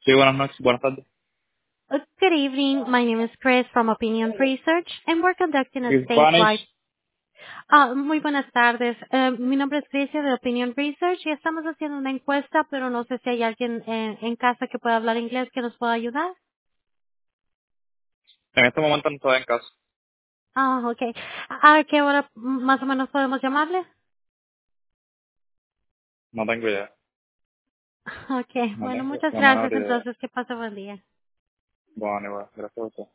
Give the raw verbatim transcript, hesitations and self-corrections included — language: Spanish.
Sí, buenas noches, buenas tardes. Uh, Good evening. My name is Chris from Opinion Research, and we're conducting a Sí, Spanish. statewide. Ah, muy buenas tardes. Eh, mi nombre es Tricia de Opinion Research y estamos haciendo una encuesta, pero no sé si hay alguien eh, en casa que pueda hablar inglés que nos pueda ayudar. En este momento no estoy en casa. Ah, okay. ¿A qué hora mm, más o menos podemos llamarle? No tengo idea. Okay. No Bueno, tengo muchas la menor gracias. idea. Entonces, que pase buen día. Bueno, igual, gracias a usted.